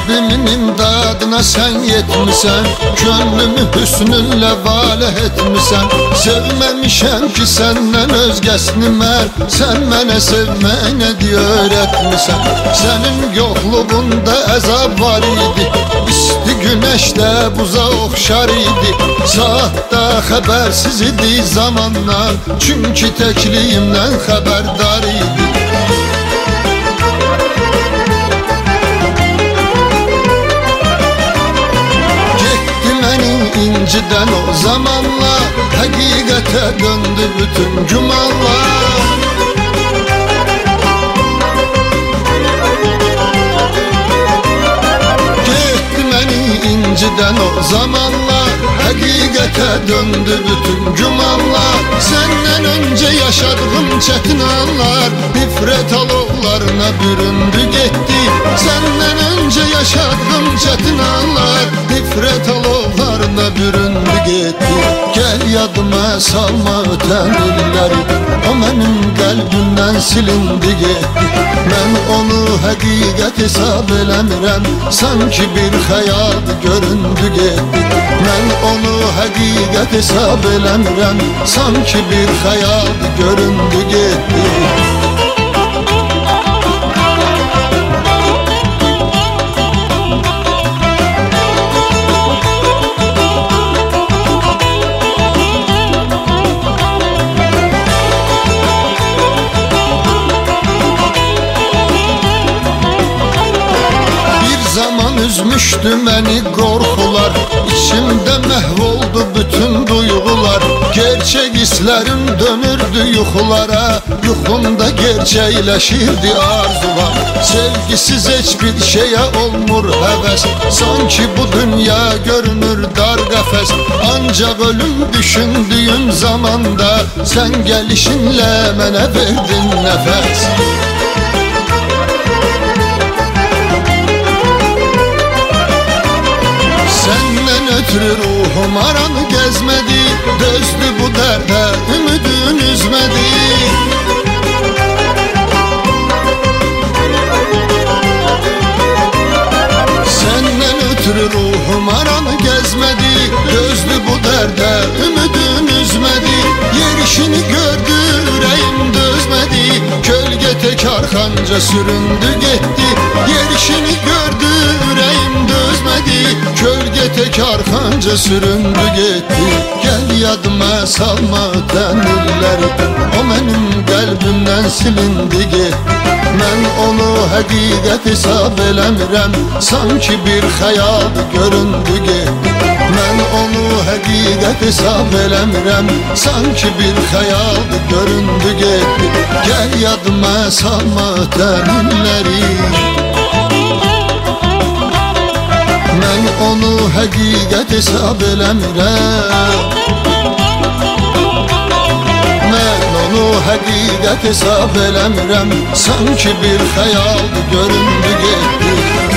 Rəbbimin imdadına sən yetmisən, gönlümü hüsnünlə valeh etmisən. Sevməmişəm ki səndən özgəsini mən, sən mənə sevməyinə deyə öyrətmisən. Sənin yoxluğunda əzab var idi, isti günəşdə buza oxşar idi. Saatda xəbərsiz idi zamandan, çünki təkliyimdən xəbərdar idi. İncidən o zamanlar həqiqətə döndü bütün gümanlar. Getdi məni incidən o zamanlar həqiqətə döndü bütün gümanlar. Səndən öncə yaşadığım çətin anlar nifrət alovlarına büründü getdi. Səndən öncə yaşadığım çətin anlar nifrət alovlarına büründü getdi. Gəl yadıma salma ötən illəri, o mənim qəlbimdən silindi getdi. Mən onu həqiqət hesab eləmirəm, sanki bir xəyaldı göründü getdi. Mən onu həqiqət hesab eləmirəm, sanki bir xəyaldı göründü getdi. Üzmüşdü məni qorxular, içimdə məhv oldu bütün duyğular. Gerçək hisslərim dönürdü yuxulara, yuxumda gerçəkləşirdi arzular. Sevgisiz heç bir şeyə olmur həvəs, sanki bu dünya görünür dar qəfəs. Ancaq ölüm düşündüyüm zamanda, sən gəlişinlə mənə verdin nəfəs. Ruhum aranı gezmedi, dözdü bu dərdə, ümidin üzmədi. Səndən ötürü ruhum aranı gezmedi, dözdü bu dərdə, ümidin üzmədi. Yerişini gördü, ürəyim dözmədi, kölgə tək arxanca süründü getdi. Yerişini gördü, ürəyim dözmədi, kölgə tək arxanca süründü getdi. Gəl yadıma salma ötən illəri, o mənim qəlbimdən silindi getdi. Mən onu həqiqət hesab eləmirəm, sanki bir xəyaldı göründü getdi. Mən onu həqiqət hesab eləmirəm, sanki bir xəyaldı göründü getdi. Gəl yadıma salma ötən illəri, mən onu həqiqət hesab eləmirəm. Mən onu həqiqət hesab eləmirəm, sanki bir xəyaldı göründü getdi.